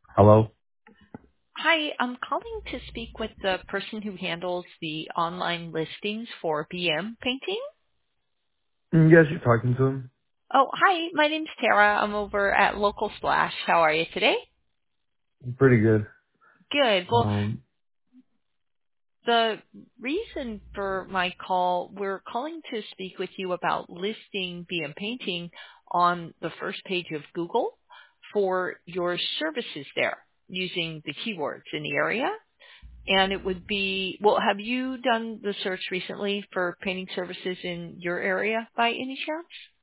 Hello? Hi, I'm calling to speak with the person who handles the online listings for BM painting. Yes, you're talking to him. Oh, hi, my name's Tara. I'm over at Local Splash. How are you today? Pretty good. Good. Well, Um, the reason for my call, we're calling to speak with you about listing BM painting on the first page of Google for your services there using the keywords in the area. And it would be, well, have you done the search recently for painting services in your area by any chance?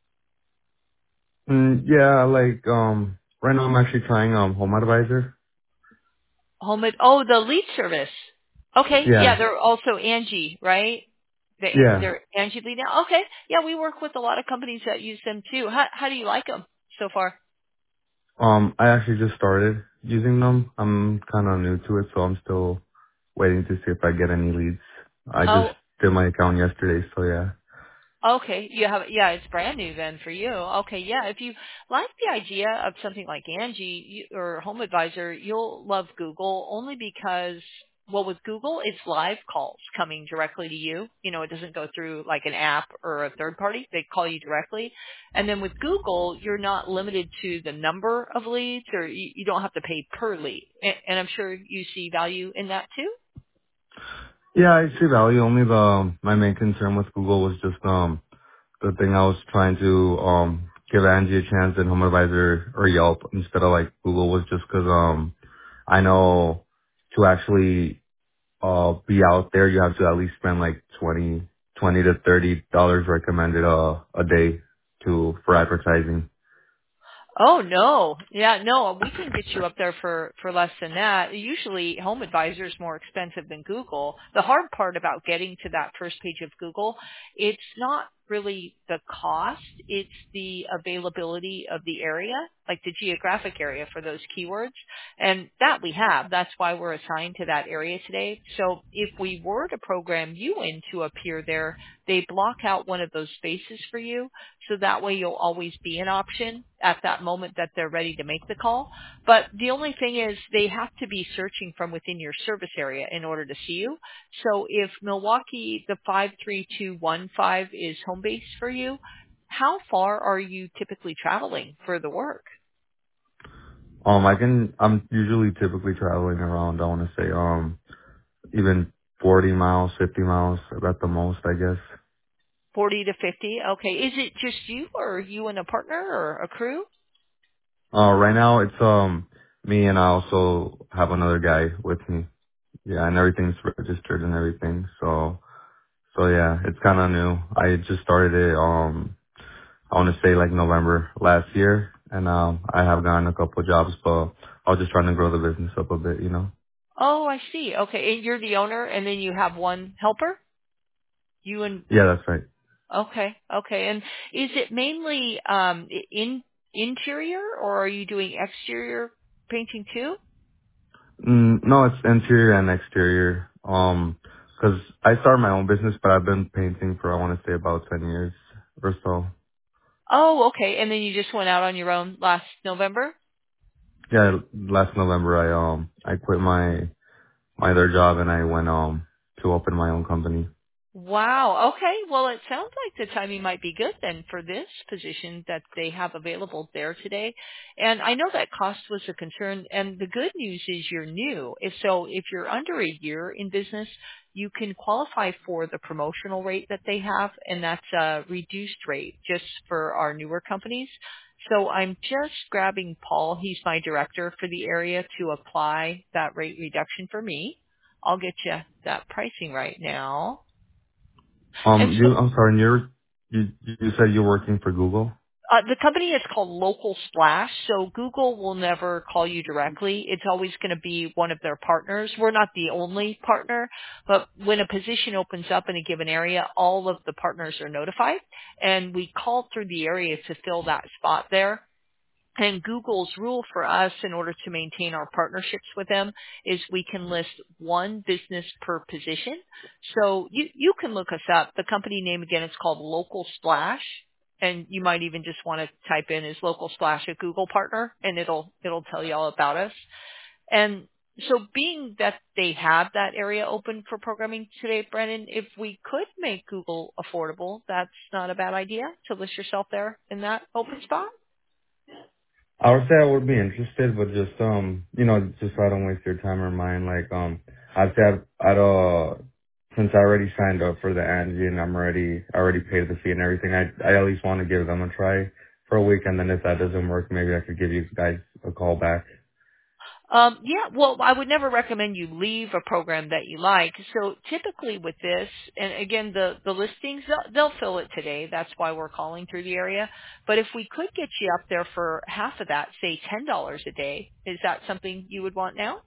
yeah, right now I'm actually trying, Home Advisor. The lead service. Okay, yeah, Yeah, they're also Angie, right? yeah. They're Angie lead now. Okay, yeah, we work with a lot of companies that use them too. How do you like them so far? I actually just started using them. I'm kind of new to it, so I'm still waiting to see if I get any leads. I just Oh, did my account yesterday, so yeah. okay, you have it's brand new then for you. Okay, yeah, if you like the idea of something like Angie or Home Advisor, you'll love Google only because well with Google it's live calls coming directly to you. You know, it doesn't go through like an app or a third party. They call you directly. And then with Google, you're not limited to the number of leads or you don't have to pay per lead. And I'm sure you see value in that too. Yeah, I see value. Only my main concern with Google was just, the thing I was trying to, give Angie a chance in Home Advisor or Yelp instead of like Google was just cause, I know to actually be out there, you have to at least spend like twenty to $30 recommended a day for advertising. Oh no. Yeah, no, we can get you up there for less than that. Usually Home Advisor is more expensive than Google. The hard part about getting to that first page of Google, it's not really the cost, it's the availability of the area, like the geographic area for those keywords. And that we have. That's why we're assigned to that area today. So if we were to program you in to appear there, they block out one of those spaces for you so that way you'll always be an option at that moment that they're ready to make the call. But the only thing is they have to be searching from within your service area in order to see you. So if Milwaukee, the 53215 is home base for you, how far are you typically traveling for the work? I'm usually typically traveling around, I want to say, even 40 miles, 50 miles at the most, I guess. 40 to 50? Okay. Is it just you or you and a partner or a crew? Right now it's, me and I also have another guy with me. Yeah, and everything's registered and everything. So yeah, it's kind of new. I just started it, I want to say like November last year, and I have gotten a couple of jobs, but I was just trying to grow the business up a bit, you know. Oh, I see. Okay. And you're the owner and then you have one helper? You and Yeah, that's right. Okay. Okay. And is it mainly interior or are you doing exterior painting too? No, it's interior and exterior. 'Cause I started my own business, but I've been painting for I want to say about 10 years or so. Oh, okay. And then you just went out on your own last November? Yeah, last November I quit my other job and I went to open my own company. Wow. Okay. Well, it sounds like the timing might be good then for this position that they have available there today. And I know that cost was a concern. And the good news is you're new. If you're under a year in business, you can qualify for the promotional rate that they have, and that's a reduced rate just for our newer companies. So I'm just grabbing Paul. He's my director for the area to apply that rate reduction for me. I'll get you that pricing right now. And so I'm sorry, you said you're working for Google? the company is called Local Splash, so Google will never call you directly. It's always going to be one of their partners. We're not the only partner, but when a position opens up in a given area, all of the partners are notified, and we call through the area to fill that spot there. And Google's rule for us in order to maintain our partnerships with them is we can list one business per position. So you can look us up. The company name again is called Local Splash. And you might even just want to type in as Local Splash a Google partner and it'll tell you all about us. And so being that they have that area open for programming today, Brennan, if we could make Google affordable, that's not a bad idea to list yourself there in that open spot. I would say I would be interested, but just just so I don't waste your time or mine, like I'd say since I already signed up for the Angie and I already paid the fee and everything, I at least want to give them a try for a week, and then if that doesn't work, maybe I could give you guys a call back. Yeah, well, I would never recommend you leave a program that you like. So typically with this, and again, the listings, they'll fill it today. That's why we're calling through the area. But if we could get you up there for half of that, say $10 a day, is that something you would want now?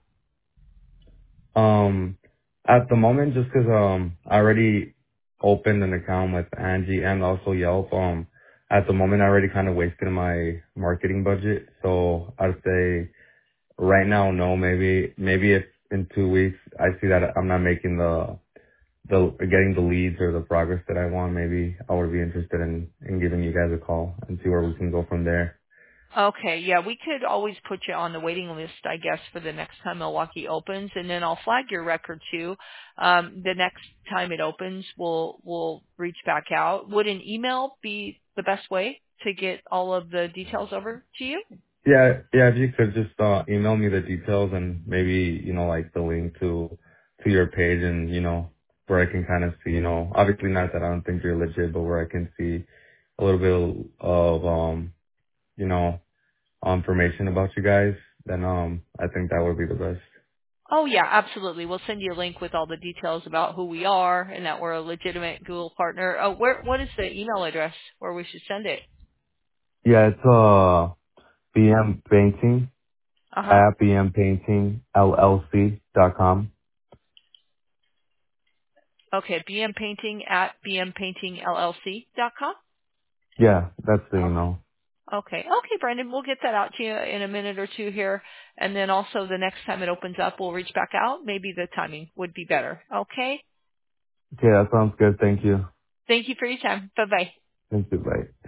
Um, at the moment, just 'cause I already opened an account with Angie and also Yelp. At the moment, I already kind of wasted my marketing budget, so I'd say right now, no. Maybe if in 2 weeks I see that I'm not making the getting the leads or the progress that I want, maybe I would be interested in giving you guys a call and see where we can go from there. Okay, yeah, we could always put you on the waiting list, I guess, for the next time Milwaukee opens, and then I'll flag your record too. The next time it opens, we'll reach back out. Would an email be the best way to get all of the details over to you? Yeah. If you could just email me the details and maybe like the link to your page and where I can kind of see obviously not that I don't think you're legit, but where I can see a little bit of you know information about you guys, then I think that would be the best. Oh yeah, absolutely. We'll send you a link with all the details about who we are and that we're a legitimate Google partner. Oh, what is the email address where we should send it? Yeah, it's BM Painting Uh huh. at bmpaintingllc.com. Okay, bmpainting at bmpaintingllc.com. Yeah, that's the email. Okay. Okay, Brandon, we'll get that out to you in a minute or two here. And then also the next time it opens up, we'll reach back out. Maybe the timing would be better. Okay. Okay, that sounds good. Thank you. Thank you for your time. Bye bye. Thank you. Bye.